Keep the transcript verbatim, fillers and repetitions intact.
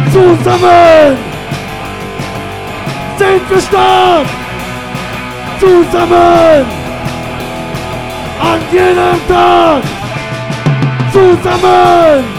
Zusammen sind wir stark! Zusammen! An jedem Tag! Zusammen!